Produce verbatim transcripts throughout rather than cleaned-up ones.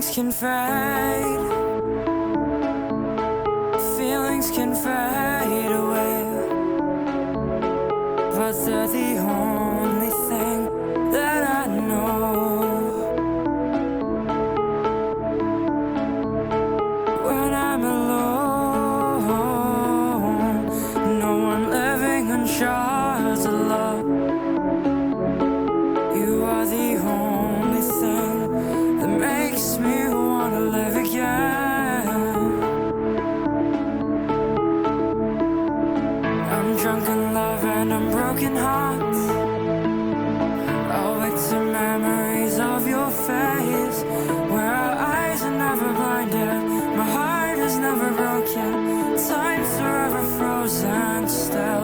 Feelings can fade, feelings can fade away, but they're the only thing that I know. When I'm alone, no one living on shards of love. You are the only thing that makes me wanna live again. I'm drunk in love and I'm broken heart. I'll wake to memories of your face, where our eyes are never blinded, my heart is never broken, time's forever frozen still.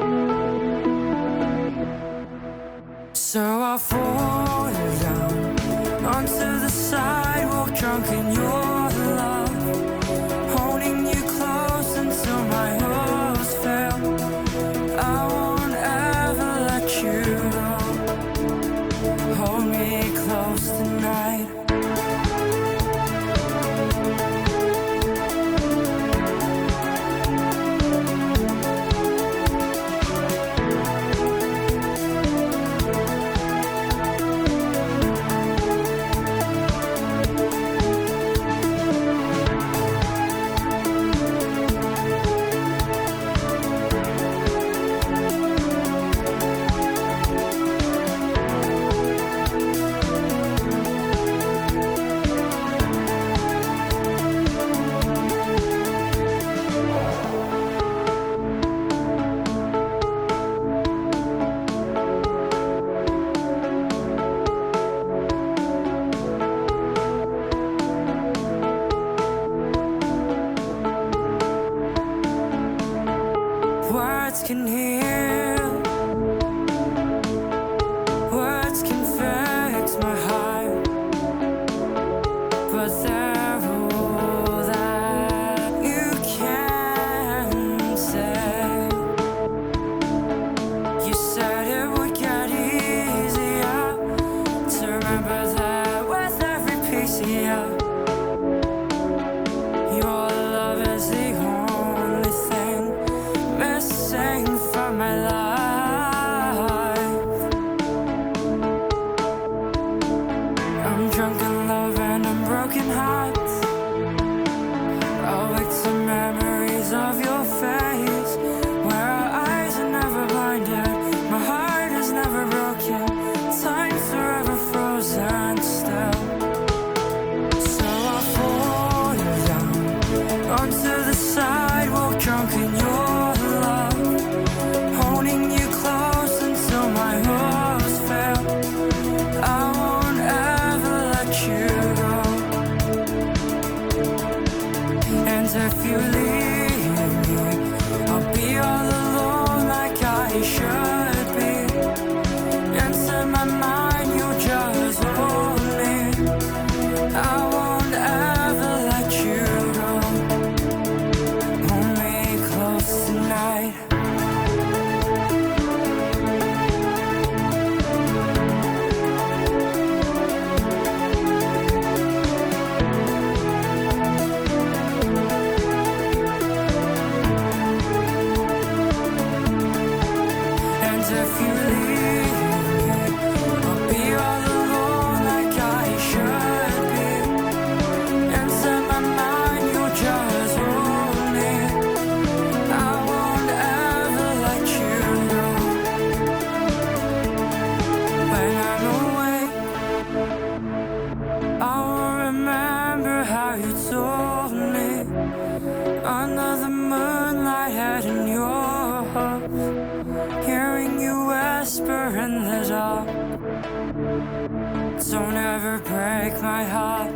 So I'll fall down onto the sidewalk, drunk in your love, holding you close until my hopes fail. I won't ever let you go. Hold me close tonight. Words can heal, words can fix my heart, but they're all that you can say. You said it would get easier to remember that with every piece of you. Your love is the only thing missing from my life. I'm drunk in love and I'm broken heart. I'll wake to memories of your face, where our eyes are never blinded, my heart is never broken, time's forever frozen still. So I'll fall down onto the sidewalk, drunk in your love, holding you close until my hopes fail. I won't ever let you go. And if you leave me, I'll be all alone like I should be. Into my mind you'll just hold me. I won't ever let you go. Hold me close tonight. And if you leave me, I'll be all alone like I should be. Into my mind you'll just hold me. I won't ever let you go. When I'm awake, I will remember how you told me under the moonlight, head in your heart, hearing you whisper in the dark. Don't ever break my heart.